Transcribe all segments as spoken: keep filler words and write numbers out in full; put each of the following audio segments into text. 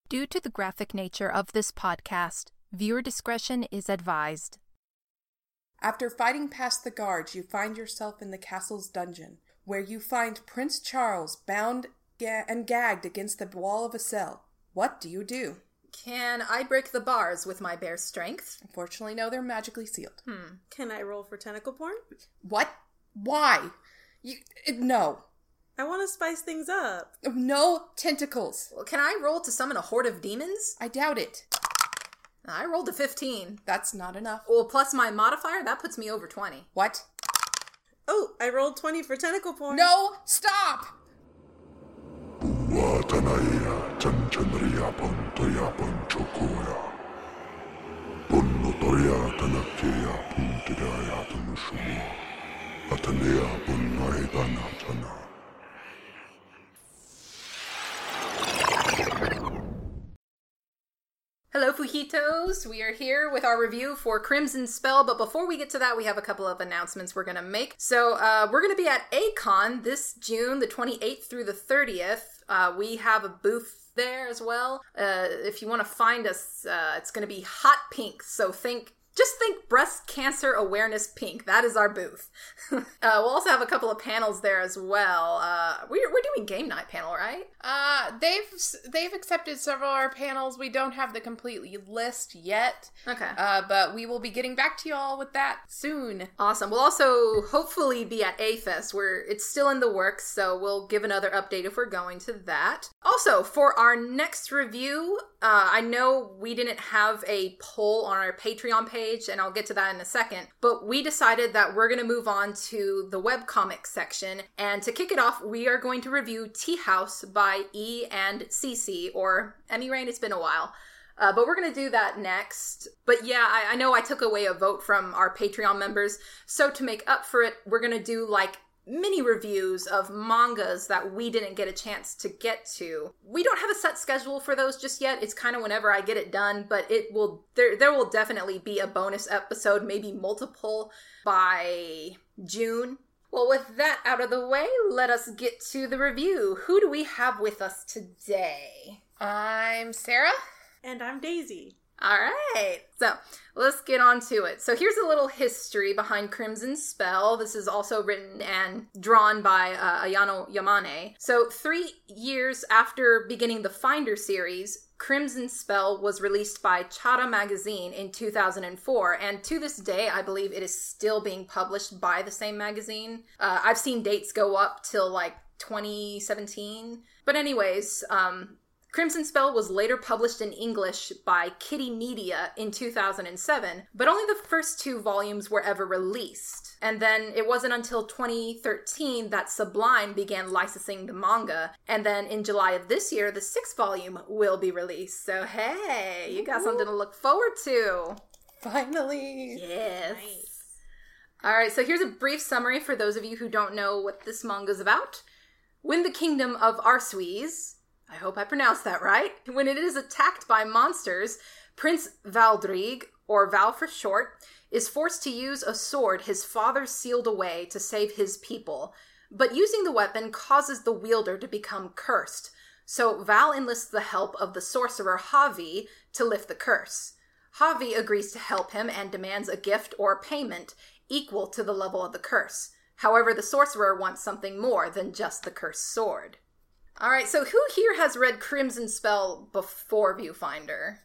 Due to the graphic nature of this podcast, viewer discretion is advised. After fighting past the guards, you find yourself in the castle's dungeon, where you find Prince Charles bound ga- and gagged against the wall of a cell. What do you do? Can I break the bars with my bare strength? Unfortunately, no, they're magically sealed. Hmm. Can I roll for tentacle porn? What? Why? You, no. I want to spice things up. No tentacles. Well, can I roll to summon a horde of demons? I doubt it. I rolled a fifteen. That's not enough. Well, plus my modifier, that puts me over twenty. What? Oh, I rolled twenty for tentacle porn. No! Stop! Hello, Fujitos. We are here with our review for Crimson Spell, but before we get to that, we have a couple of announcements we're going to make. So, uh, we're going to be at A CON this June, the twenty-eighth through the thirtieth. Uh, we have a booth there as well. Uh, if you want to find us, uh, it's going to be hot pink, so think... Just think breast cancer awareness pink. That is our booth. uh, we'll also have a couple of panels there as well. Uh, we're, we're doing game night panel, right? Uh, they've they've accepted several of our panels. We don't have the complete list yet. Okay. Uh, but we will be getting back to you all with that soon. Awesome. We'll also hopefully be at A-Fest, where it's still in the works, so we'll give another update if we're going to that. Also, for our next review, uh, I know we didn't have a poll on our Patreon page, and I'll get to that in a second, but we decided that we're going to move on to the webcomic section, and to kick it off, we are going to review Tea House by E and Cece, or Emmy Rain, it's been a while. Uh, but we're going to do that next. But yeah, I, I know I took away a vote from our Patreon members, so to make up for it, we're going to do like mini reviews of mangas that we didn't get a chance to get to. We don't have a set schedule for those just yet. It's kind of whenever I get it done, but it will there there will definitely be a bonus episode, maybe multiple, by June. Well, with that out of the way, let us get to the review. Who do we have with us today? I'm Sarah. And I'm Daisy. All right, so let's get on to it. So here's a little history behind Crimson Spell. This is also written and drawn by uh, Ayano Yamane. So three years after beginning the Finder series, Crimson Spell was released by Chara Magazine in two thousand four, and to this day, I believe it is still being published by the same magazine. Uh, I've seen dates go up till like twenty seventeen. But anyways, um... Crimson Spell was later published in English by Kitty Media in two thousand seven, but only the first two volumes were ever released. And then it wasn't until twenty thirteen that Sublime began licensing the manga, and then in July of this year, the sixth volume will be released. So hey, you got something to look forward to. Finally. Yes. Nice. Alright, so here's a brief summary for those of you who don't know what this manga's about. When the kingdom of Arsuis, I hope I pronounced that right. When it is attacked by monsters, Prince Valdrig, or Val for short, is forced to use a sword his father sealed away to save his people. But using the weapon causes the wielder to become cursed. So Val enlists the help of the sorcerer Javi to lift the curse. Javi agrees to help him and demands a gift or payment equal to the level of the curse. However, the sorcerer wants something more than just the cursed sword. Alright, so who here has read Crimson Spell before Viewfinder?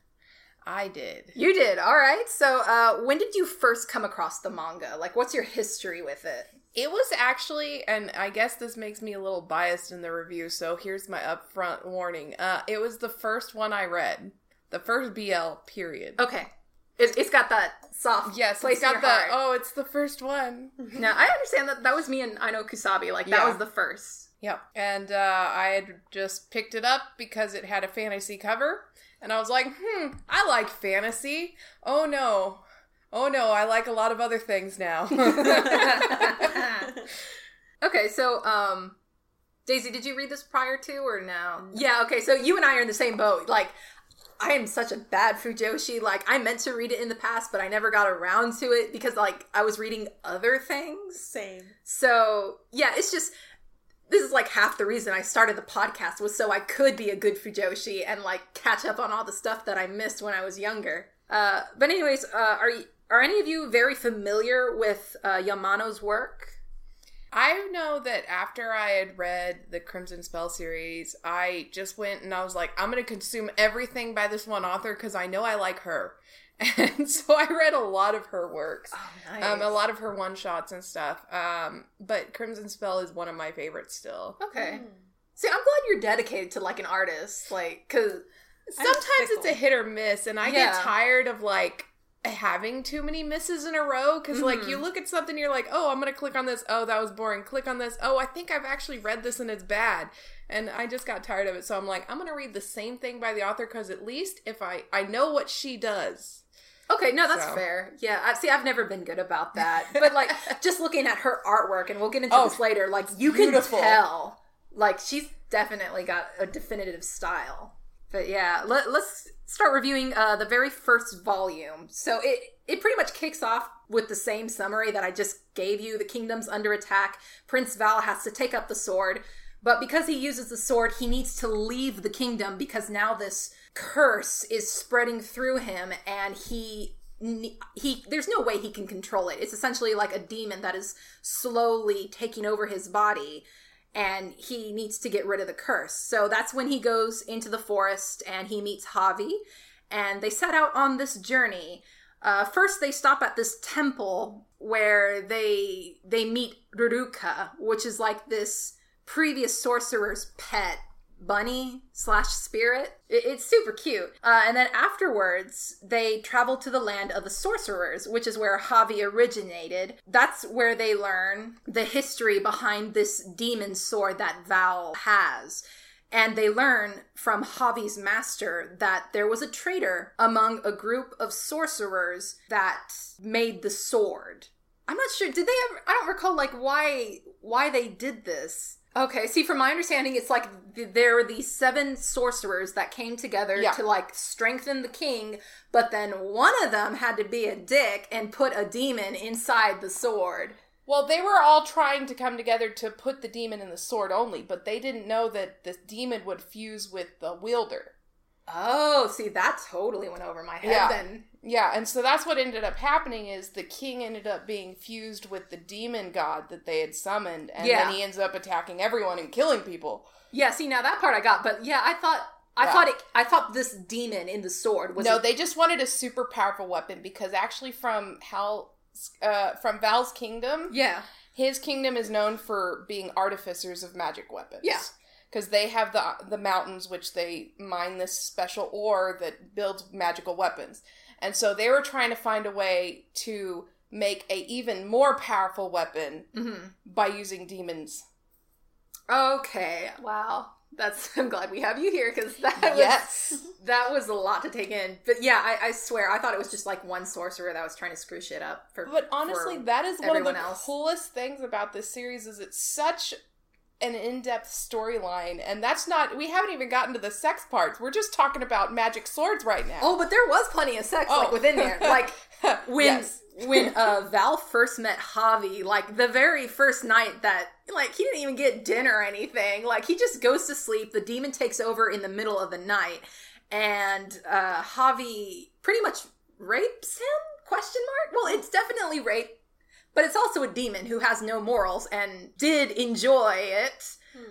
I did. You did, alright. So, uh, when did you first come across the manga? Like, what's your history with it? It was actually, and I guess this makes me a little biased in the review, so here's my upfront warning. Uh, it was the first one I read. The first B L, period. Okay. It, it's got that soft yes, place it's got in your the, heart. oh, it's the first one. No, I understand that. That was me and Aino Kusabi. Like, that Yeah. was the first. Yep. And uh, I had just picked it up because it had a fantasy cover. And I was like, hmm, I like fantasy. Oh no. Oh no, I like a lot of other things now. Okay, so, um, Daisy, did you read this prior to or no? Yeah, okay, so you and I are in the same boat. Like, I am such a bad Fujoshi. Like, I meant to read it in the past, but I never got around to it because, like, I was reading other things. Same. So, yeah, it's just... this is like half the reason I started the podcast was so I could be a good Fujoshi and like catch up on all the stuff that I missed when I was younger. Uh, but anyways, uh, are you, are any of you very familiar with uh, Yamano's work? I know that after I had read the Crimson Spell series, I just went and I was like, I'm going to consume everything by this one author because I know I like her. And so I read a lot of her works. Oh, nice. Um, a lot of her one-shots and stuff. Um, but Crimson Spell is one of my favorites still. Okay. Mm. See, I'm glad you're dedicated to, like, an artist. Like, because sometimes it's a hit or miss, and I yeah. get tired of, like, having too many misses in a row. Because, mm-hmm. like, you look at something, you're like, oh, I'm going to click on this. Oh, that was boring. Click on this. Oh, I think I've actually read this and it's bad. And I just got tired of it. So I'm like, I'm going to read the same thing by the author because at least if I, I know what she does. Okay, no, that's so. fair. Yeah, I, see, I've never been good about that. But, like, just looking at her artwork, and we'll get into oh, this later, like, you beautiful. can tell. Like, she's definitely got a definitive style. But, yeah, let, let's start reviewing uh, the very first volume. So, it, it pretty much kicks off with the same summary that I just gave you. The kingdom's under attack. Prince Val has to take up the sword. But because he uses the sword, he needs to leave the kingdom because now this curse is spreading through him and he he there's no way he can control it. It's essentially like a demon that is slowly taking over his body and he needs to get rid of the curse. So that's when he goes into the forest and he meets Javi and they set out on this journey. Uh, first they stop at this temple where they they meet Ruruka, which is like this previous sorcerer's pet bunny slash spirit. It, it's super cute. Uh, and then afterwards, they travel to the land of the sorcerers, which is where Javi originated. That's where they learn the history behind this demon sword that Val has. And they learn from Javi's master that there was a traitor among a group of sorcerers that made the sword. I'm not sure. Did they ever... I don't recall, like, why why they did this. Okay, see, from my understanding, it's like th- there were these seven sorcerers that came together yeah. to, like, strengthen the king, but then one of them had to be a dick and put a demon inside the sword. Well, they were all trying to come together to put the demon in the sword only, but they didn't know that this demon would fuse with the wielder. Oh, see, that totally went over my head yeah. then. Yeah, and so that's what ended up happening is the king ended up being fused with the demon god that they had summoned, and yeah. then he ends up attacking everyone and killing people. Yeah, see, now that part I got, but yeah, I thought I yeah. thought it I thought this demon in the sword was No, a- they just wanted a super powerful weapon because actually from Hal uh from Val's kingdom, yeah. his kingdom is known for being artificers of magic weapons. Yeah. Because they have the the mountains which they mine this special ore that builds magical weapons. And so they were trying to find a way to make a even more powerful weapon mm-hmm. by using demons. Okay, wow. That's I'm glad we have you here because that yes. was that was a lot to take in. But yeah, I, I swear I thought it was just like one sorcerer that was trying to screw shit up for. But honestly, for that is one of the else. coolest things about this series is it's such an in-depth storyline, and that's not, we haven't even gotten to the sex parts. We're just talking about magic swords right now. Oh, but there was plenty of sex, oh. like, within there. Like, when, yes. when, uh, Val first met Javi, like, the very first night that, like, he didn't even get dinner or anything. Like, he just goes to sleep, the demon takes over in the middle of the night, and, uh, Javi pretty much rapes him? Question mark? Well, it's definitely rape. But it's also a demon who has no morals and did enjoy it. Hmm.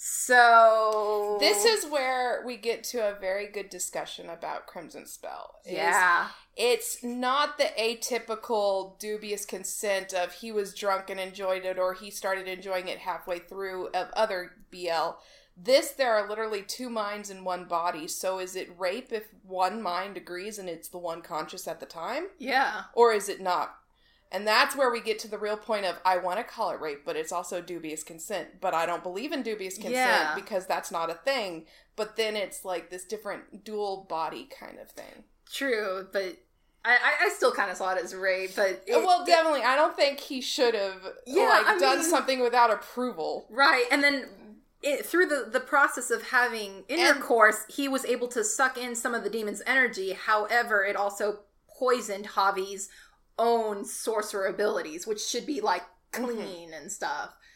So... This is where we get to a very good discussion about Crimson Spell. Yeah. It's not the atypical dubious consent of he was drunk and enjoyed it or he started enjoying it halfway through of other B L. This, there are literally two minds in one body. So is it rape if one mind agrees and it's the one conscious at the time? Yeah. Or is it not? And that's where we get to the real point of, I want to call it rape, but it's also dubious consent. But I don't believe in dubious consent yeah. because that's not a thing. But then it's like this different dual body kind of thing. True, but I, I still kind of saw it as rape. But it, Well, definitely. I don't think he should have yeah, like I done mean, something without approval. Right, and then it, through the, the process of having intercourse, and, he was able to suck in some of the demon's energy. However, it also poisoned Javi's own sorcerer abilities, which should be like clean mm-hmm. and stuff.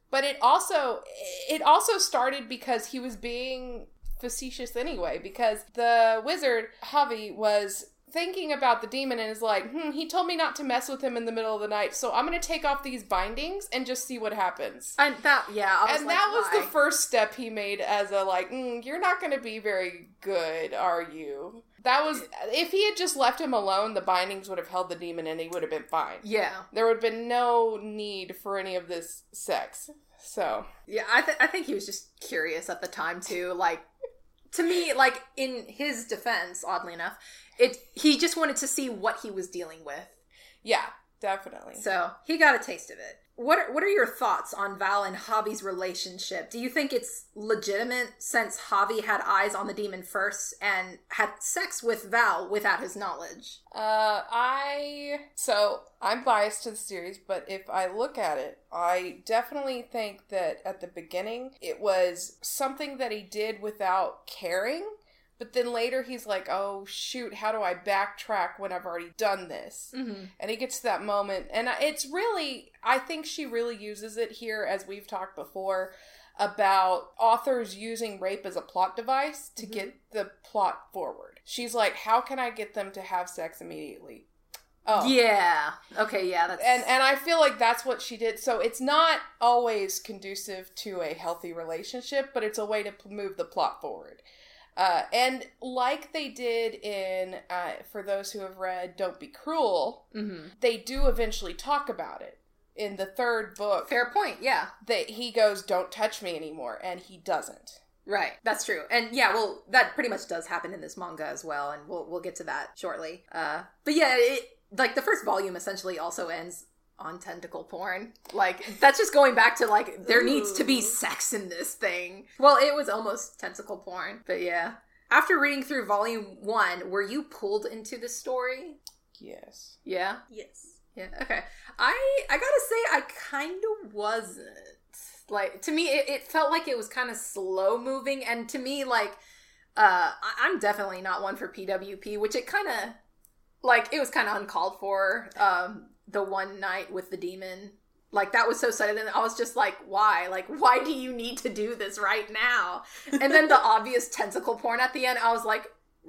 But it also it also started because he was being facetious anyway, because the wizard, Javi, was thinking about the demon and is like, hmm, he told me not to mess with him in the middle of the night, so I'm going to take off these bindings and just see what happens. And that, yeah. I was and like, that was why? the first step he made as a, like, mm, you're not going to be very good, are you? That was, if he had just left him alone, the bindings would have held the demon and he would have been fine. Yeah. There would have been no need for any of this sex. So. Yeah, I, th- I think he was just curious at the time, too. Like, to me, like, in his defense, oddly enough, it he just wanted to see what he was dealing with. Yeah, definitely. So, he got a taste of it. What are, what are your thoughts on Val and Javi's relationship? Do you think it's legitimate since Javi had eyes on the demon first and had sex with Val without his knowledge? Uh, I... So, I'm biased to the series, but if I look at it, I definitely think that at the beginning, it was something that he did without caring. But then later he's like, oh, shoot, how do I backtrack when I've already done this? Mm-hmm. And he gets to that moment. And it's really, I think she really uses it here, as we've talked before, about authors using rape as a plot device to mm-hmm. get the plot forward. She's like, how can I get them to have sex immediately? Oh. Yeah. Okay, yeah. That's... And and I feel like that's what she did. So it's not always conducive to a healthy relationship, but it's a way to move the plot forward. Uh, and like they did in, uh, for those who have read Don't Be Cruel, mm-hmm. they do eventually talk about it. In the third book. Fair point, yeah. That he goes, don't touch me anymore, and he doesn't. Right, that's true. And yeah, well, that pretty much does happen in this manga as well, and we'll we'll get to that shortly. Uh, but yeah, it, like, the first volume essentially also ends on tentacle porn. Like, that's just going back to, like, there Ooh. needs to be sex in this thing. Well, it was almost tentacle porn, but yeah. After reading through volume one, were you pulled into the story? Yes. Yeah? Yes. Yeah, okay. I I gotta say, I kind of wasn't. Like, to me, it, it felt like it was kind of slow moving, and to me, like, uh, I, I'm definitely not one for P W P, which it kind of, like, it was kind of uncalled for, um, the one night with the demon. Like, that was so sudden, and I was just like, why? Like, why do you need to do this right now? And then the obvious tentacle porn at the end, I was like,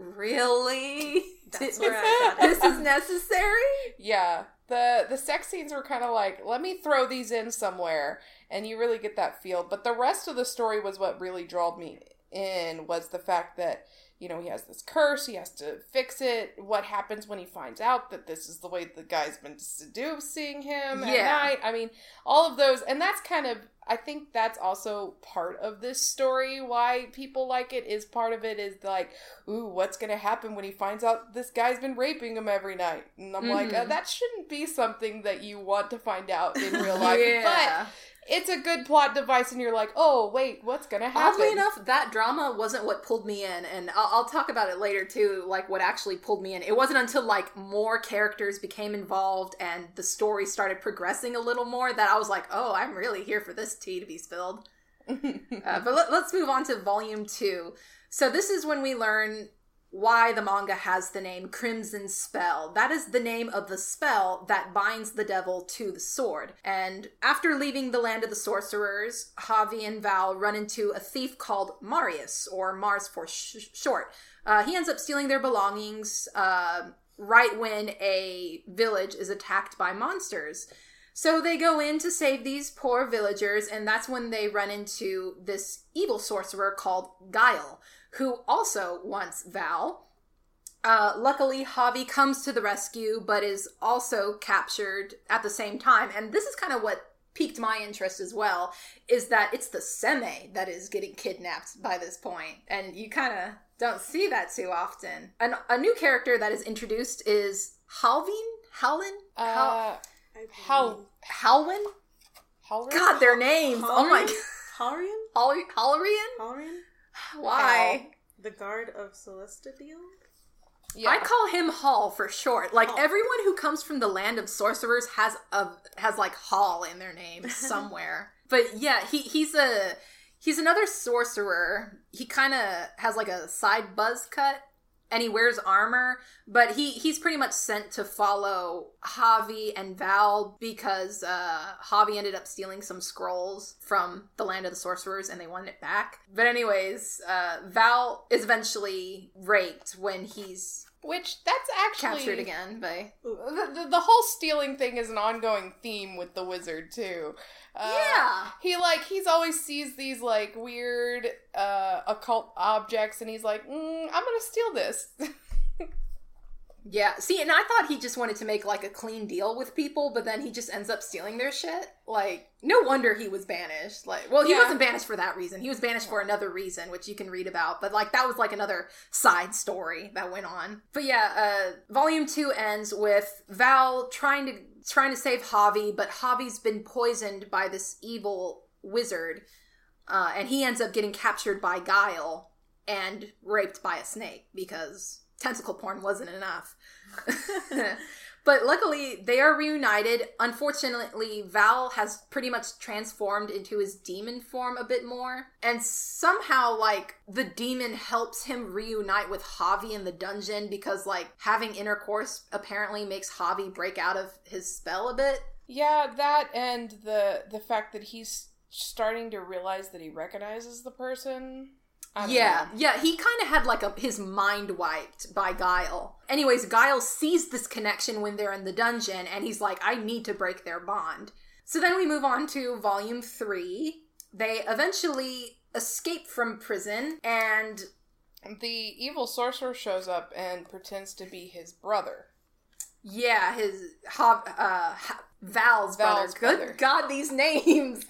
really? That's where I got it. This is necessary? Yeah. The the sex scenes were kind of like, let me throw these in somewhere, and you really get that feel. But the rest of the story was what really drew me in, was the fact that, you know, he has this curse, he has to fix it. What happens when he finds out that this is the way the guy's been seducing him at yeah. night? I mean, all of those, and that's kind of, I think that's also part of this story, why people like it, is part of it is like, ooh, what's going to happen when he finds out this guy's been raping him every night? And I'm mm-hmm. like, uh, that shouldn't be something that you want to find out in real life. yeah. But it's a good plot device, and you're like, oh, wait, what's going to happen? Oddly enough, that drama wasn't what pulled me in, and I'll, I'll talk about it later, too, like, what actually pulled me in. It wasn't until, like, more characters became involved and the story started progressing a little more that I was like, oh, I'm really here for this tea to be spilled. uh, but let, let's move on to volume two. So this is when we learn why the manga has the name Crimson Spell. That is the name of the spell that binds the devil to the sword. And after leaving the land of the sorcerers, Javi and Val run into a thief called Marius, or Mars for sh- short. Uh, he ends up stealing their belongings uh, right when a village is attacked by monsters. So they go in to save these poor villagers, and that's when they run into this evil sorcerer called Guile, who also wants Val. Uh, luckily, Javi comes to the rescue, but is also captured at the same time. And this is kind of what piqued my interest as well, is that it's the Seme that is getting kidnapped by this point. And you kind of don't see that too often. And a new character that is introduced is Halvin? Halin? Uh, Hal... Halwin? Halrin? God, their names! Halrian? Oh my god. Halrian? Hal- Halrian? Halrian? Why? Hal. The guard of Celestial? Yeah. I call him Hall for short. Like, Hall. everyone who comes from the land of sorcerers has a has like Hall in their name somewhere. But yeah, he he's a he's another sorcerer. He kind of has like a side buzz cut, and he wears armor, but he, he's pretty much sent to follow Javi and Val because uh, Javi ended up stealing some scrolls from the Land of the Sorcerers and they wanted it back. But anyways, uh, Val is eventually raped when he's Which, that's actually... captured again by... The, the, the whole stealing thing is an ongoing theme with the wizard, too. Uh, Yeah! He, like, he's always sees these, like, weird, uh, occult objects, and he's like, mm, I'm gonna steal this. Yeah, see, and I thought he just wanted to make, like, a clean deal with people, but then he just ends up stealing their shit. Like, no wonder he was banished. Like, well, he Yeah. wasn't banished for that reason. He was banished for another reason, which you can read about. But, like, that was, like, another side story that went on. But, yeah, uh, Volume two ends with Val trying to trying to save Javi, but Javi's been poisoned by this evil wizard, uh, and he ends up getting captured by Guile and raped by a snake, because tentacle porn wasn't enough. But luckily, they are reunited. Unfortunately, Val has pretty much transformed into his demon form a bit more. And somehow, like, the demon helps him reunite with Javi in the dungeon because, like, having intercourse apparently makes Javi break out of his spell a bit. Yeah, that and the the fact that he's starting to realize that he recognizes the person. I don't Yeah, know. yeah, he kind of had, like, a, his mind wiped by Guile. Anyways, Guile sees this connection when they're in the dungeon, and he's like, I need to break their bond. So then we move on to Volume three. They eventually escape from prison, and... The evil sorcerer shows up and pretends to be his brother. Yeah, his... Ha, uh, ha, Val's, Val's brother. brother. Good God, these names!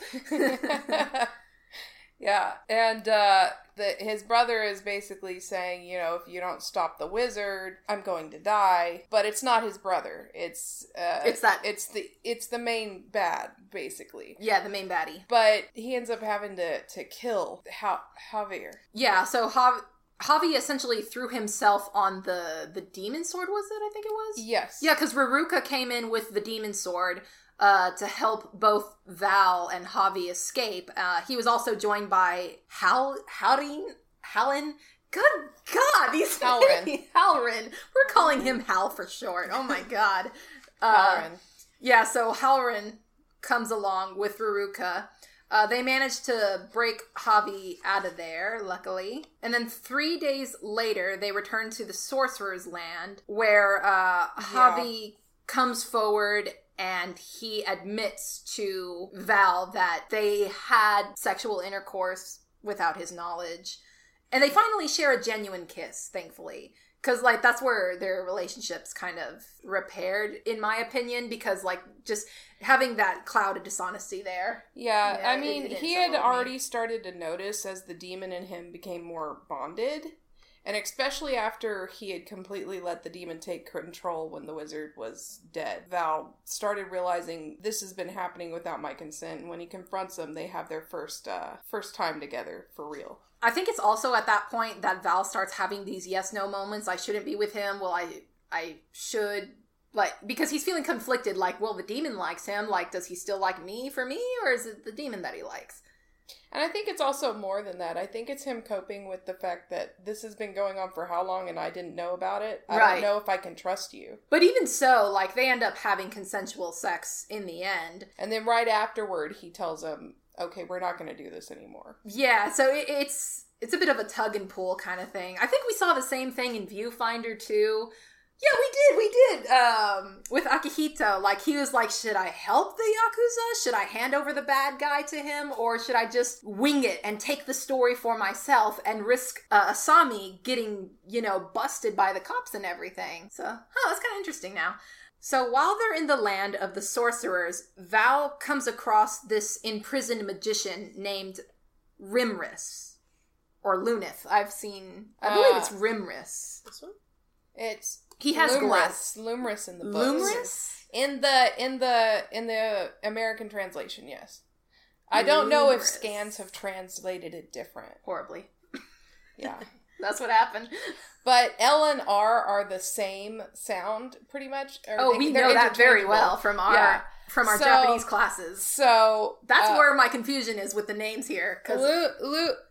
Yeah, and uh, the, his brother is basically saying, you know, if you don't stop the wizard, I'm going to die. But it's not his brother. It's uh, It's that- It's the it's the main bad, basically. Yeah, the main baddie. But he ends up having to to kill ha- Javier. Yeah, so Jav- Javi essentially threw himself on the, the demon sword, was it? I think it was? Yes. Yeah, because Raruka came in with the demon sword uh, to help both Val and Javi escape. Uh, he was also joined by Hal, Halrin, Halin. Good God, these Halrin. Halrin. We're calling him Hal for short. Oh my God. Uh, Halrin. Yeah, so Halrin comes along with Raruka. Uh, they managed to break Javi out of there, luckily. And then three days later, they return to the Sorcerer's Land, where uh, Javi comes forward and he admits to Val that they had sexual intercourse without his knowledge. And they finally share a genuine kiss, thankfully. Because, like, that's where their relationship's kind of repaired, in my opinion, because, like, just having that cloud of dishonesty there. Yeah, Yeah, I it- mean, it he didn't had settle me. already started to notice as the demon in him became more bonded. And especially after he had completely let the demon take control when the wizard was dead, Val started realizing this has been happening without my consent. And when he confronts them, they have their first uh, first time together for real. I think it's also at that point that Val starts having these yes-no moments. I shouldn't be with him. Well, I I should... Like, because he's feeling conflicted. Like, well, the demon likes him. Like, does he still like me for me? Or is it the demon that he likes? And I think it's also more than that. I think it's him coping with the fact that this has been going on for how long and I didn't know about it. I Right. don't know if I can trust you. But even so, like, they end up having consensual sex in the end. And then right afterward, he tells him, okay, we're not going to do this anymore. Yeah, so it, it's it's a bit of a tug and pull kind of thing. I think we saw the same thing in Viewfinder too. Yeah, we did, we did. Um, with Akihito, like, he was like, should I help the Yakuza? Should I hand over the bad guy to him? Or should I just wing it and take the story for myself and risk uh, Asami getting, you know, busted by the cops and everything? So, huh, that's kind of interesting now. So while they're in the land of the sorcerers, Val comes across this imprisoned magician named Rimris. Or Lunith. I've seen... I believe Uh, it's Rimris. This one? It's He has Lumris, glass. Lumris in the book. Lumris? In the in the in the American translation, yes. I don't know if Lumris. scans have translated it different. Horribly. Yeah. That's what happened. But L and R are the same sound, pretty much. Or Oh, they- we they're know that very interchangeable. well from our Yeah. from our So- Japanese classes. So That's uh, where my confusion is with the names here. Cause Lu, Lu,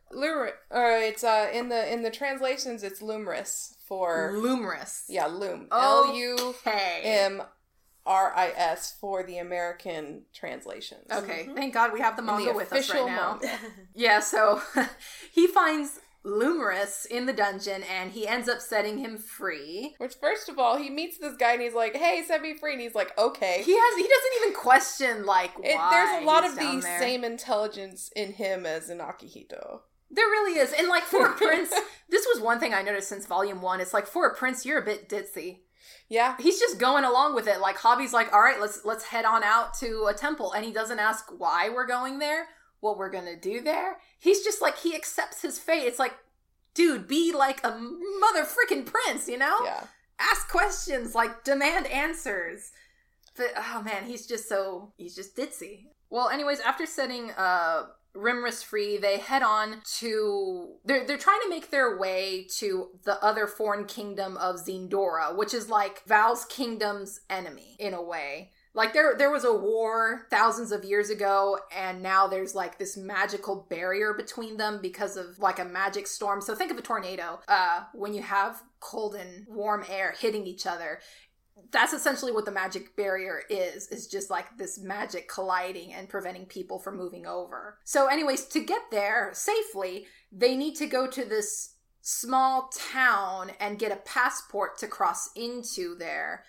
Lur- uh, it's uh in the in the translations it's Lumris for Lumris. yeah, Loom. Oh, L U Okay. M R I S for the American translations. Okay, thank God we have the In manga the with us right official now. manga. Yeah, so he finds Lumris in the dungeon and he ends up setting him free. Which, first of all, he meets this guy and he's like, "Hey, set me free," and he's like, "Okay." He has he doesn't even question like why It, there's a lot he's of down the there. same intelligence in him as in Akihito. There really is. And like for a prince, this was one thing I noticed since volume one. It's like for a prince, you're a bit ditzy. Yeah, He's just going along with it. Like Hobby's like, all right, let's let's head on out to a temple, and he doesn't ask why we're going there, what we're gonna do there. He's just like he accepts his fate. It's like, dude, be like a mother freaking prince, you know? yeah. Ask questions, like demand answers. But oh man, he's just so he's just ditzy. Well, anyways, after setting uh Rimris free, they head on to they're they're trying to make their way to the other foreign kingdom of Zindora, which is like Val's kingdom's enemy in a way. Like there there was a war thousands of years ago, and now there's like this magical barrier between them because of like a magic storm. So think of a tornado. Uh when you have cold and warm air hitting each other. That's essentially what the magic barrier is, is just like this magic colliding and preventing people from moving over. So anyways, to get there safely, they need to go to this small town and get a passport to cross into there.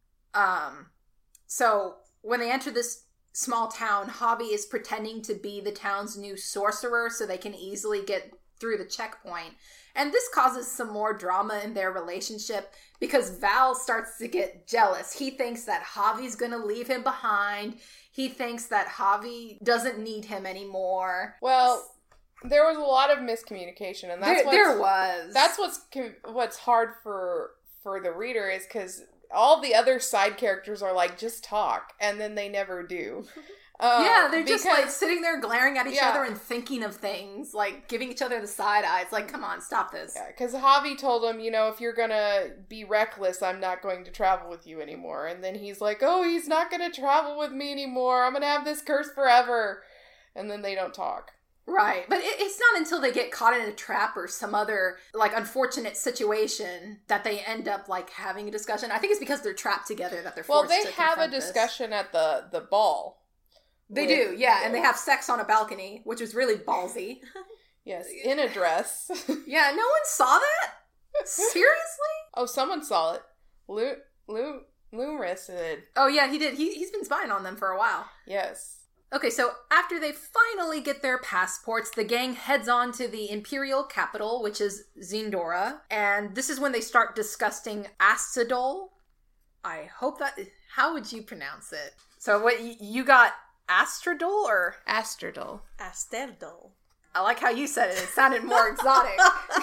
Um, so when they enter this small town, Hobby is pretending to be the town's new sorcerer so they can easily get through the checkpoint. And this causes some more drama in their relationship because Val starts to get jealous. He thinks that Javi's gonna leave him behind. He thinks that Javi doesn't need him anymore. Well, there was a lot of miscommunication, and that's There, what's, there was. that's what's co- what's hard for for the reader is because all the other side characters are like, just talk, and then they never do. Uh, yeah, they're just because- like sitting there glaring at each Yeah. other and thinking of things, like giving each other the side eyes. Like, come on, stop this. Yeah, because Javi told him, you know, if you're gonna be reckless, I'm not going to travel with you anymore. And then he's like, oh, he's not gonna travel with me anymore. I'm gonna have this curse forever. And then they don't talk. Right, but it, it's not until they get caught in a trap or some other, like, unfortunate situation that they end up, like, having a discussion. I think it's because they're trapped together that they're Well, forced they to have a confront this. discussion at the, the ball. They with- do, yeah, and they have sex on a balcony, which was really ballsy. Yes, in a dress. Yeah, no one saw that? Seriously? Oh, someone saw it. Lu Lu Lumris did. Oh, yeah, he did. He, he's been spying on them for a while. Yes. Okay, so after they finally get their passports, the gang heads on to the imperial capital, which is Zindora, and this is when they start discussing Astadol. I hope that... How would you pronounce it? So what, y- you got Astradol, or... Astradol. Asterdol. I like how you said it. It sounded more exotic.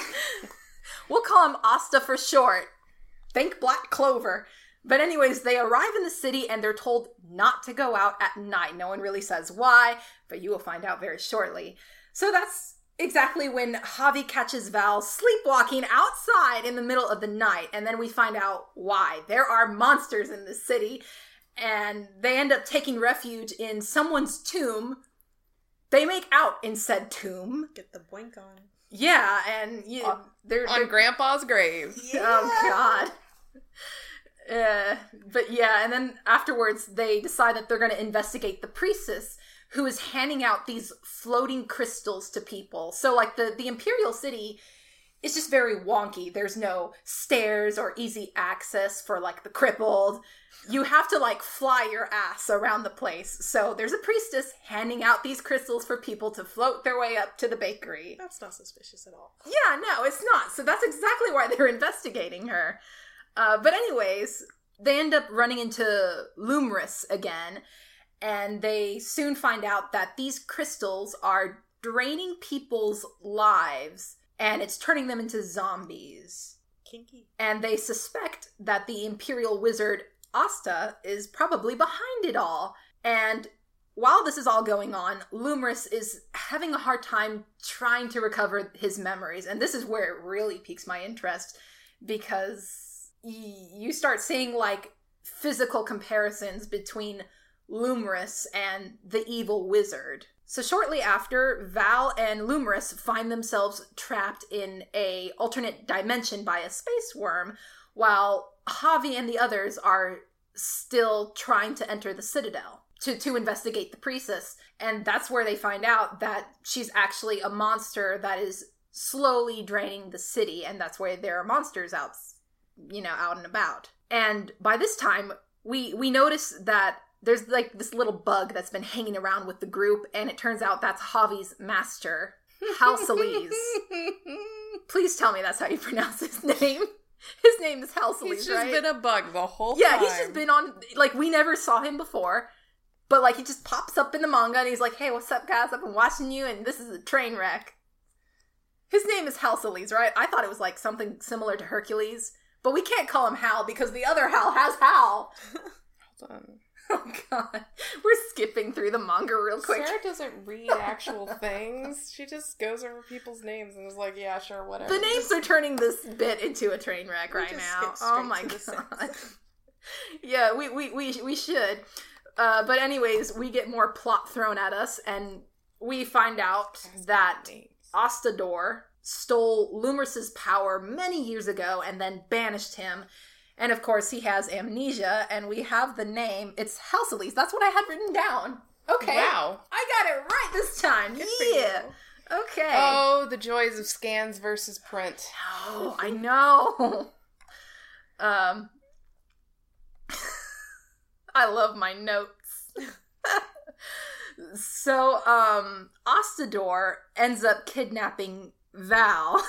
We'll call him Asta for short. Think Black Clover. But anyways, they arrive in the city and they're told not to go out at night. No one really says why, but you will find out very shortly. So that's exactly when Javi catches Val sleepwalking outside in the middle of the night. And then we find out why. There are monsters in the city, and they end up taking refuge in someone's tomb. They make out in said tomb. Get the boink on. Yeah, and you, On- they're, On they're Grandpa's grave. Oh God. Uh, but yeah, and then afterwards they decide that they're going to investigate the priestess who is handing out these floating crystals to people. So like the, the Imperial City is just very wonky. There's no stairs or easy access for like the crippled. You have to like fly your ass around the place. So there's a priestess handing out these crystals for people to float their way up to the bakery. That's not suspicious at all. Yeah, no, it's not. So that's exactly why they're investigating her. Uh, but anyways, they end up running into Lumris again, and they soon find out that these crystals are draining people's lives, and it's turning them into zombies. Kinky. And they suspect that the Imperial Wizard Asta is probably behind it all. And while this is all going on, Lumris is having a hard time trying to recover his memories. And this is where it really piques my interest, because y- you start seeing, like, physical comparisons between Lumris and the evil wizard. So shortly after, Val and Lumris find themselves trapped in a alternate dimension by a space worm, while Javi and the others are still trying to enter the Citadel to, to investigate the priestess. And that's where they find out that she's actually a monster that is slowly draining the city, and that's where there are monsters out, you know, out and about. And by this time, we we notice that there's like this little bug that's been hanging around with the group, and it turns out that's Javi's master, Halceles. Please tell me that's how you pronounce his name. His name is Halceles, He's just right? been a bug the whole yeah, time. he's just been on, like, we never saw him before, but, like, he just pops up in the manga, and he's like, hey, what's up, guys? I've been watching you, and this is a train wreck. His name is Halceles, right? I thought it was, like, something similar to Hercules, but we can't call him Hal, because the other Hal has Hal. Hold on. Oh, God. We're skipping through the manga real quick. Sarah doesn't read actual things. She just goes over people's names and is like, yeah, sure, whatever. The names are turning this bit into a train wreck We right just now. skip Oh straight my to the God. sense. Yeah, we, we, we, we should. Uh, but anyways, we get more plot thrown at us, and we find out that Names. Ostador stole Lumris's power many years ago and then banished him. And of course, he has amnesia, and we have the name. It's Halceles. That's what I had written down. Okay. Wow. I got it right this time. Good for Yeah. you. Okay. Oh, the joys of scans versus print. Oh, I know. Um, I love my notes. So, um, Ostador ends up kidnapping Val.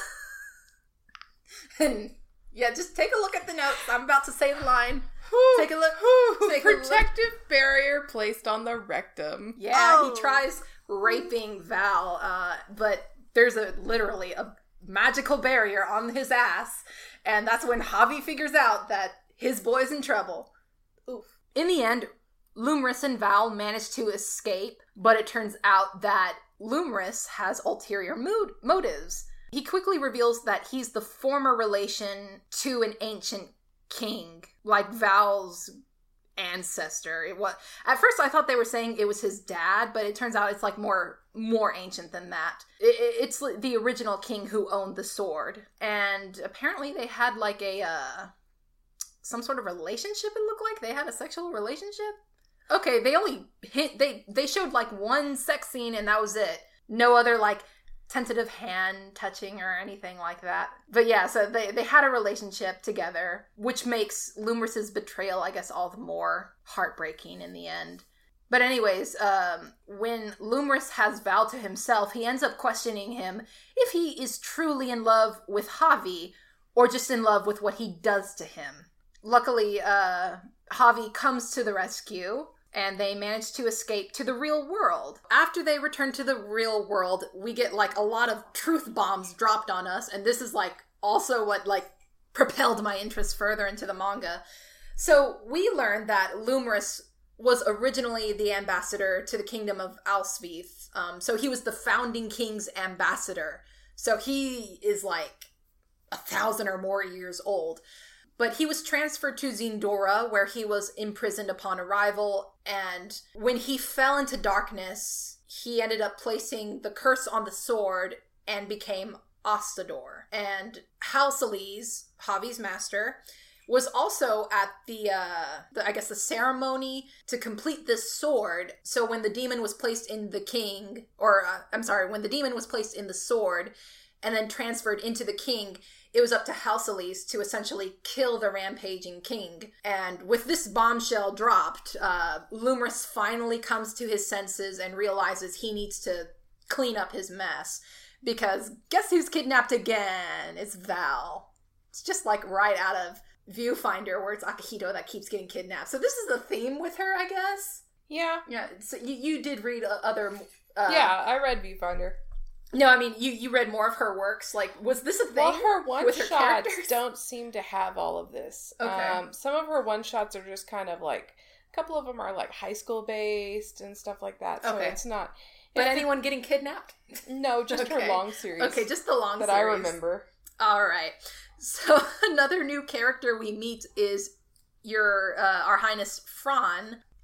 And, yeah, just take a look at the notes. I'm about to say the line. Take a look. Take a look. Protective barrier placed on the rectum. Yeah, Oh. he tries raping Val, uh, but there's a literally a magical barrier on his ass, and that's when Javi figures out that his boy's in trouble. Oof. In the end, Lumris and Val manage to escape, but it turns out that Lumris has ulterior mood- motives. He quickly reveals that he's the former relation to an ancient king, like Val's ancestor. It was at first I thought they were saying it was his dad, but it turns out it's like more more ancient than that. It, it, it's the original king who owned the sword, and apparently they had like a uh, some sort of relationship. It looked like they had a sexual relationship. Okay, they only hit they they showed like one sex scene, and that was it. No other like tentative hand touching or anything like that. But yeah, so they, they had a relationship together, which makes Lumris's betrayal, I guess, all the more heartbreaking in the end. But anyways, um, when Lumris has Val to himself, he ends up questioning him if he is truly in love with Javi or just in love with what he does to him. Luckily, uh, Javi comes to the rescue, and they manage to escape to the real world. After they return to the real world, we get, like, a lot of truth bombs dropped on us, and this is, like, also what, like, propelled my interest further into the manga. So, we learned that Lumris was originally the ambassador to the kingdom of Alsvith. Um, so he was the founding king's ambassador. So he is, like, a thousand or more years old. But he was transferred to Zindora, where he was imprisoned upon arrival, and when he fell into darkness, he ended up placing the curse on the sword and became Ostador. And Halceles, Javi's master, was also at the, uh, the, I guess, the ceremony to complete this sword. So when the demon was placed in the king, or, uh, I'm sorry, when the demon was placed in the sword and then transferred into the king, it was up to Halceles to essentially kill the rampaging king. And with this bombshell dropped, uh, Lumris finally comes to his senses and realizes he needs to clean up his mess. Because guess who's kidnapped again? It's Val. It's just like right out of Viewfinder, where it's Akihito that keeps getting kidnapped. So this is the theme with her, I guess? Yeah. Yeah, so you, you did read uh, other... Uh, yeah, I read Viewfinder. No, I mean, you, you read more of her works. Like, was this a thing? Well, her with her one-shots characters? don't seem to have all of this. Okay. Um, some of her one-shots are just kind of like... A couple of them are like high school-based and stuff like that. So Okay. it's not... But it's anyone getting kidnapped? the- no, just Okay. her long series. Okay, just the long that series. I remember. All right. So another new character we meet is your uh, Our Highness Fran,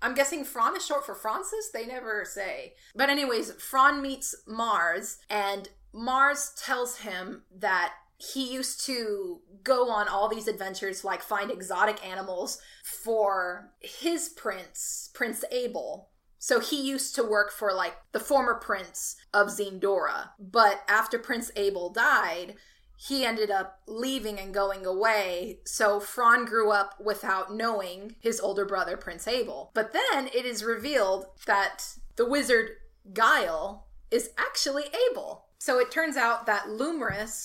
I'm guessing Fron is short for Francis? They never say. But anyways, Fron meets Mars, and Mars tells him that he used to go on all these adventures, like find exotic animals for his prince, Prince Abel. So he used to work for, like, the former prince of Zendora. But after Prince Abel died, he ended up leaving and going away. So Fron grew up without knowing his older brother, Prince Abel. But then it is revealed that the wizard Guile is actually Abel. So it turns out that Lumris,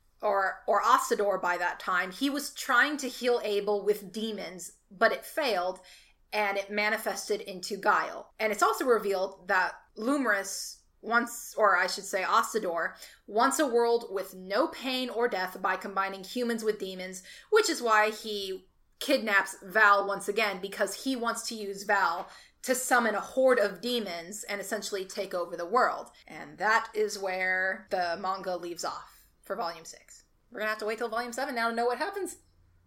or or Ostador by that time, he was trying to heal Abel with demons, but it failed, and it manifested into Guile. And it's also revealed that Lumris wants, or I should say Ostador, wants a world with no pain or death by combining humans with demons, which is why he kidnaps Val once again, because he wants to use Val to summon a horde of demons and essentially take over the world. And that is where the manga leaves off for volume six. We're gonna have to wait till volume seven now to know what happens.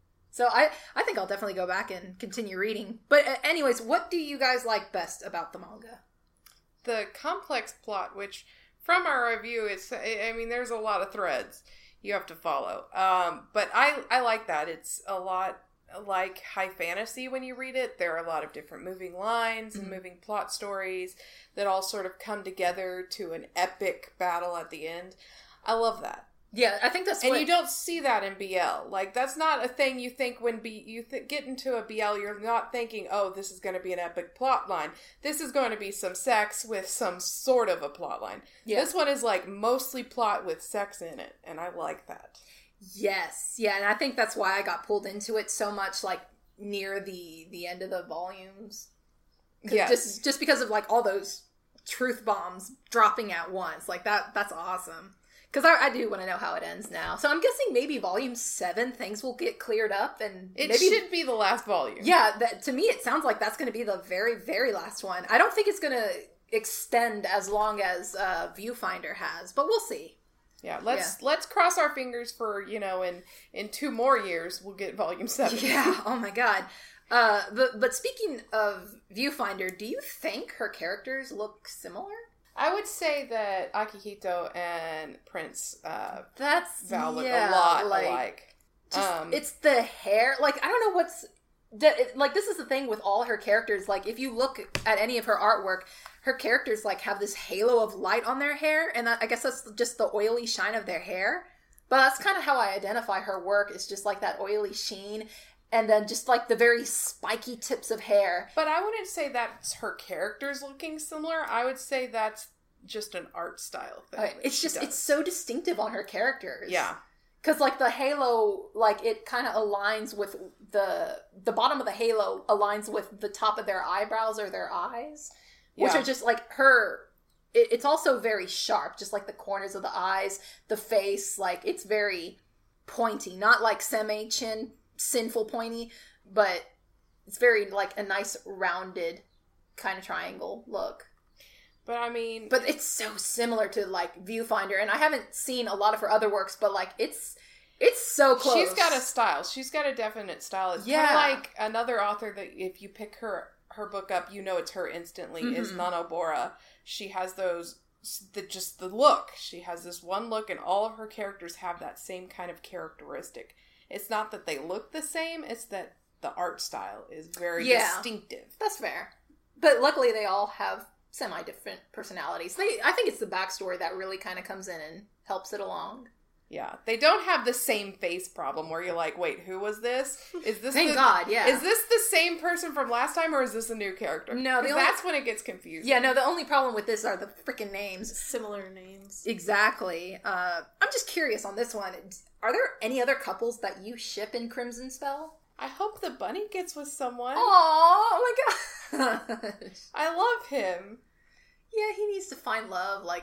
So I, I think I'll definitely go back and continue reading. But uh, anyways, what do you guys like best about the manga? The complex plot, which from our review is, I mean, there's a lot of threads you have to follow. Um, but I, I like that. It's a lot like high fantasy when you read it. There are a lot of different moving lines and mm-hmm. moving plot stories that all sort of come together to an epic battle at the end. I love that. Yeah, I think that's and what... you don't see that in B L. Like, that's not a thing you think when B- you th- get into a B L, you're not thinking, oh, this is going to be an epic plot line. This is going to be some sex with some sort of a plot line. Yeah. This one is, like, mostly plot with sex in it, and I like that. Yes, yeah, and I think that's why I got pulled into it so much, like, near the, the end of the volumes. Yes. Just, just because of, like, all those truth bombs dropping at once. Like, that that's awesome. Because I, I do want to know how it ends now. So I'm guessing maybe volume seven, things will get cleared up. And it maybe, should be the last volume. Yeah, that, to me it sounds like that's going to be the very, very last one. I don't think it's going to extend as long as uh, Viewfinder has, but we'll see. Yeah, let's yeah. let's cross our fingers for, you know, in, in two more years we'll get volume seven. Yeah, oh my god. Uh, but, but speaking of Viewfinder, do you think her characters look similar? I would say that Akihito and Prince uh, That's Val look yeah, a lot like, alike. Just, um, it's the hair. Like, I don't know what's... Like, this is the thing with all her characters. Like, if you look at any of her artwork, her characters, like, have this halo of light on their hair. And that, I guess that's just the oily shine of their hair. But that's kind of how I identify her work. It's just, like, that oily sheen. And then just, like, the very spiky tips of hair. But I wouldn't say that's her characters looking similar. I would say that's just an art style thing. Okay. It's just, does. It's so distinctive on her characters. Yeah. Because, like, the halo, like, it kind of aligns with the... The bottom of the halo aligns with the top of their eyebrows or their eyes. Which yeah. are just, like, her... It, it's also very sharp. Just, like, the corners of the eyes, the face. Like, it's very pointy. Not, like, semi-chin... sinful pointy, but it's very like a nice rounded kind of triangle look. But I mean, but it's so similar to like Viewfinder, and I haven't seen a lot of her other works, but like it's it's so close. She's got a style. She's got a definite style. It's yeah. kind of like another author that if you pick her her book up, you know it's her instantly. Mm-hmm. Is Nanobora. She has those. The, just the look. She has this one look, and all of her characters have that same kind of characteristic. It's not that they look the same, it's that the art style is very yeah, distinctive. That's fair. But luckily they all have semi-different personalities. They, I think it's the backstory that really kind of comes in and helps it along. Yeah. They don't have the same face problem where you're like, wait, who was this? Is this Thank the, God, yeah. Is this the same person from last time, or is this a new character? No, the only, that's when it gets confusing. Yeah, no, the only problem with this are the freaking names. Similar names. Exactly. Uh, I'm just curious on this one. Are there any other couples that you ship in Crimson Spell? I hope the bunny gets with someone. Aww, oh my god. I love him. Yeah, he needs to find love, like...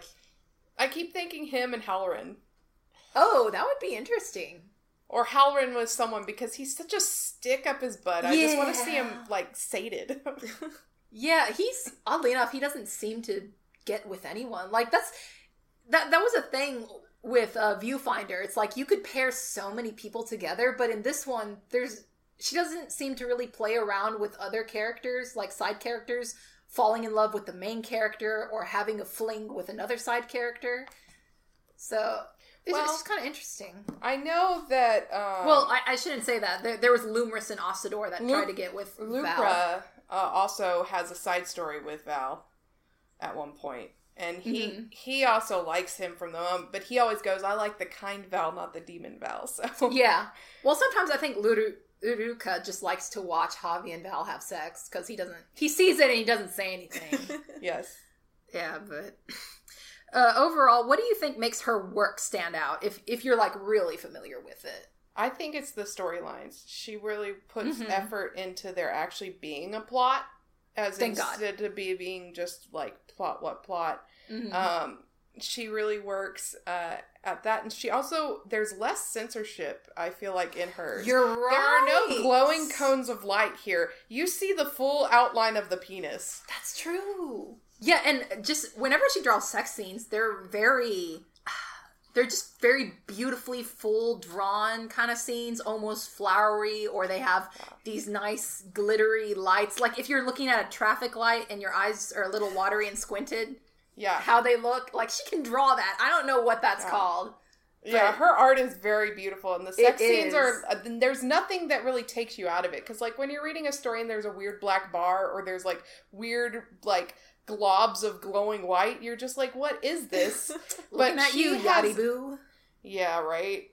I keep thinking him and Halloran. Oh, that would be interesting. Or Halloran was someone, because he's such a stick up his butt. I yeah. just want to see him, like, sated. Yeah, he's, oddly enough, he doesn't seem to get with anyone. Like, that's, that that was a thing with uh, Viewfinder. It's like, you could pair so many people together, but in this one, there's she doesn't seem to really play around with other characters, like side characters, falling in love with the main character or having a fling with another side character. So it's, Well, it's just kind of interesting. I know that. Um, Well, I, I shouldn't say that. There, there was Lumris and Osador that Lu- tried to get with Val. Lupra uh, also has a side story with Val at one point. And he Mhm. he also likes him from the moment, but he always goes, I like the kind Val, not the demon Val. So Yeah. Well, sometimes I think Luru, Uruka just likes to watch Javi and Val have sex because he doesn't, he sees it and he doesn't say anything. yes. Yeah, but uh, overall, what do you think makes her work stand out if, if you're like really familiar with it? I think it's the storylines. She really puts Mhm. effort into there actually being a plot, as Thank God. instead of be being just like plot what plot. Mhm. Um, she really works uh, at that, and she also there's less censorship. I feel like in hers. You're right. There are no glowing cones of light here. You see the full outline of the penis. That's true. Yeah, and just whenever she draws sex scenes, they're very, they're just very beautifully full drawn kind of scenes, almost flowery, or they have these nice glittery lights. Like if you're looking at a traffic light and your eyes are a little watery and squinted, Yeah. how they look, like she can draw that. I don't know what that's Yeah. called. Yeah, But her art is very beautiful, and the sex It scenes is. are. Uh, there's nothing that really takes you out of it, because like when you're reading a story and there's a weird black bar or there's like weird like globs of glowing white, you're just like, what is this? Looking at she you, has- Yachty Boo. Yeah, right.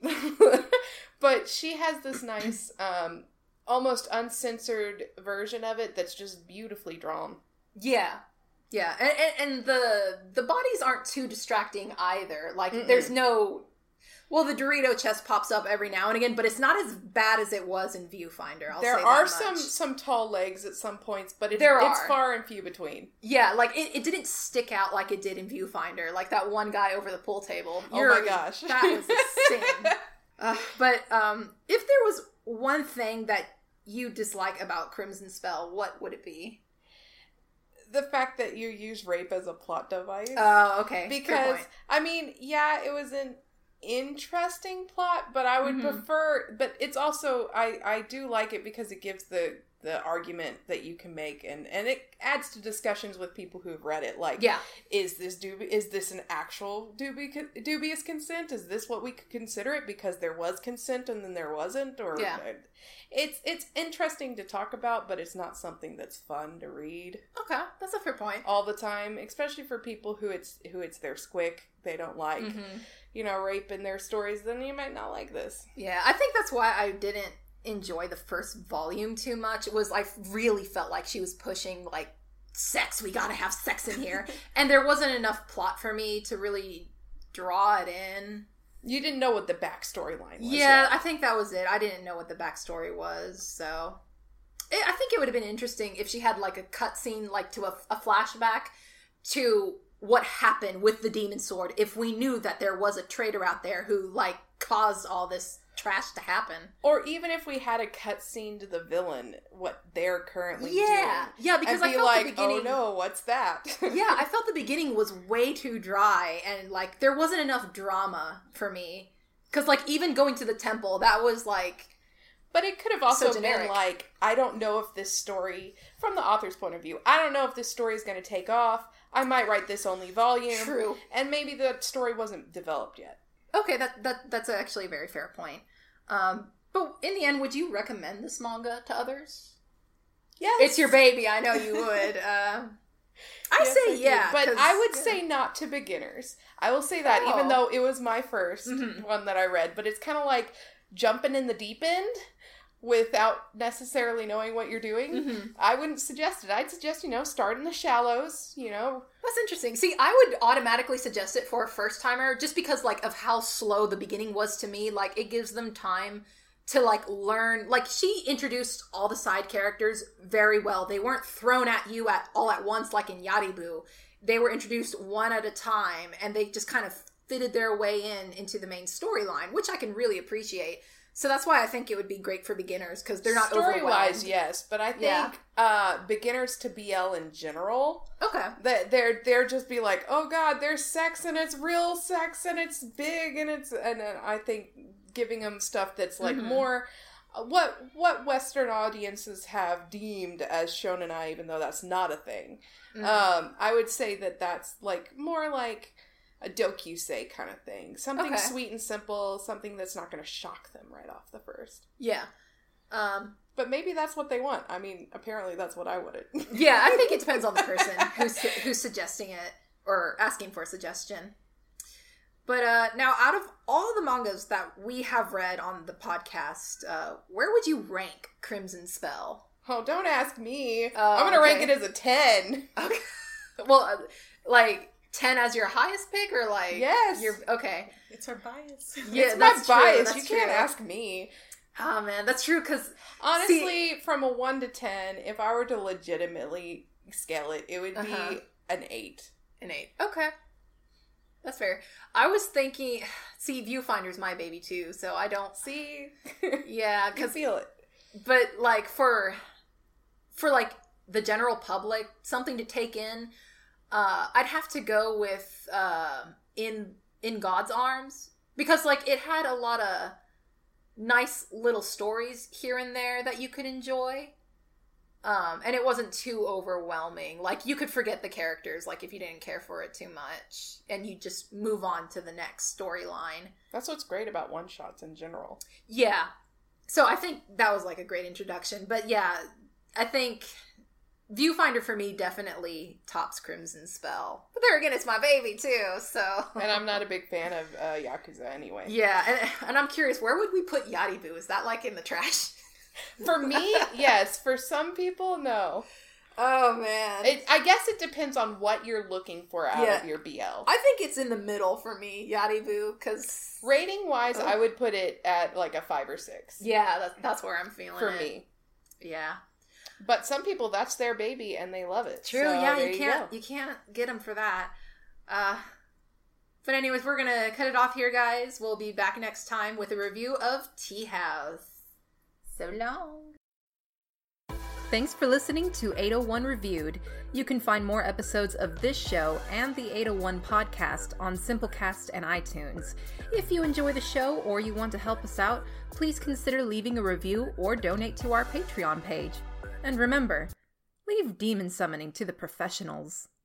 But she has this nice, um, almost uncensored version of it that's just beautifully drawn. Yeah. Yeah, and, and, and the the bodies aren't too distracting either. Like, Mm-mm. there's no... Well, the Dorito chest pops up every now and again, but it's not as bad as it was in Viewfinder, I'll there say are that some much. some tall legs at some points, but it, There it's are. far and few between. Yeah, like, it, it didn't stick out like it did in Viewfinder. Like, that one guy over the pool table. Oh You're- my gosh. That was a sin. Uh, but um, if there was one thing that you dislike about Crimson Spell, what would it be? The fact that you use rape as a plot device. Oh, okay. Good Because, point. I mean, yeah, it was an interesting plot, but I would Mhm. prefer, but it's also, I, I do like it because it gives the, the argument that you can make, and, and it adds to discussions with people who've read it, like, Yeah. is this dubi- is this an actual dubi- dubious consent? Is this what we could consider it because there was consent and then there wasn't? Or Yeah. It's, it's interesting to talk about, but it's not something that's fun to read Okay, that's a fair point. all the time, especially for people who it's who it's their squick they don't like, Mhm. you know, rape in their stories. Then you might not like this. Yeah, I think that's why I didn't enjoy the first volume too much. It was, I really felt like she was pushing, like, sex, we gotta have sex in here. And there wasn't enough plot for me to really draw it in. You didn't know what the backstory line was. Yeah, yet. I think that was it. I didn't know what the backstory was, so... It, I think it would have been interesting if she had, like, a cutscene, like, to a, a flashback to what happened with the demon sword, if we knew that there was a traitor out there who, like, caused all this trash to happen. Or even if we had a cutscene to the villain, what they're currently Yeah, doing. yeah, because I'd I be felt like, the beginning. oh no, what's that? Yeah, I felt the beginning was way too dry, and like there wasn't enough drama for me. Because like even going to the temple, that was like, But it could have also So been generic. like, I don't know if this story, from the author's point of view, I don't know if this story is going to take off. I might write this only volume. True. And maybe the story wasn't developed yet. okay, that that that's actually a very fair point. Um, but in the end, would you recommend this manga to others? Yes. It's your baby, I know you would. Uh, I Yes, say do. yeah, But 'cause- I would yeah. say not to beginners. I will say that, even Oh. though it was my first Mhm. one that I read. But it's kind of like jumping in the deep end without necessarily knowing what you're doing. Mhm. I wouldn't suggest it. I'd suggest, you know, start in the shallows, you know. That's interesting. See, I would automatically suggest it for a first timer just because like of how slow the beginning was to me. Like it gives them time to like learn. Like she introduced all the side characters very well. They weren't thrown at you at all at once like in Yaribu. They were introduced one at a time and they just kind of fitted their way in into the main storyline, which I can really appreciate. So that's why I think it would be great for beginners because they're not Story-wise, overwhelmed. yes. But I think Yeah. uh, beginners to B L in general, Okay. that they're they're just be like, oh god, there's sex and it's real sex and it's big and it's and, and I think giving them stuff that's like Mhm. more what what Western audiences have deemed as shonenai, even though that's not a thing. Mm. Um, I would say that that's like more like a dokusei kind of thing. Something okay. sweet and simple, something that's not going to shock them right off the first. Yeah. Um, but maybe that's what they want. I mean, apparently that's what I wanted. Yeah, I think it depends on the person who's who's suggesting it or asking for a suggestion. But uh, now, out of all the mangas that we have read on the podcast, uh, where would you rank Crimson Spell? Oh, don't ask me. Uh, I'm going to okay. rank it as a ten. Okay. Well, uh, like ten as your highest pick, or like yes, your okay. It's our bias. Yeah, it's that's my bias. True. You That's can't true. ask me. Oh man, that's true. Because honestly, see, from a one to ten, if I were to legitimately scale it, it would uh-huh. be an eight. An eight. Okay. That's fair. I was thinking, see, Viewfinder's my baby too, so I don't see. Yeah, I can because feel it. But like for, for like the general public, something to take in, uh, I'd have to go with uh, in in God's Arms, because like it had a lot of nice little stories here and there that you could enjoy. Um, and it wasn't too overwhelming. Like, you could forget the characters, like, if you didn't care for it too much. And you just move on to the next storyline. That's what's great about one-shots in general. Yeah. So I think that was, like, a great introduction. But, yeah, I think Viewfinder, for me, definitely tops Crimson Spell. But there again, it's my baby, too, so... And I'm not a big fan of uh, Yakuza anyway. Yeah, and, and I'm curious, where would we put Yaribu? Is that, like, in the trash? For me, yes. For some people, no. Oh, man. It, I guess it depends on what you're looking for out Yeah. of your B L. I think it's in the middle for me, Yaribu, because... Rating-wise, Oh. I would put it at like a five or six. Yeah, that's, that's where I'm feeling For it. me. Yeah. But some people, that's their baby, and they love it. True, So yeah, there you you can't go. you can't get them for that. Uh, but anyways, we're gonna cut it off here, guys. We'll be back next time with a review of Tea House. So long. Thanks for listening to eight oh one Reviewed. You can find more episodes of this show and the eight oh one podcast on Simplecast and iTunes. If you enjoy the show or you want to help us out, please consider leaving a review or donate to our Patreon page. And remember, leave demon summoning to the professionals.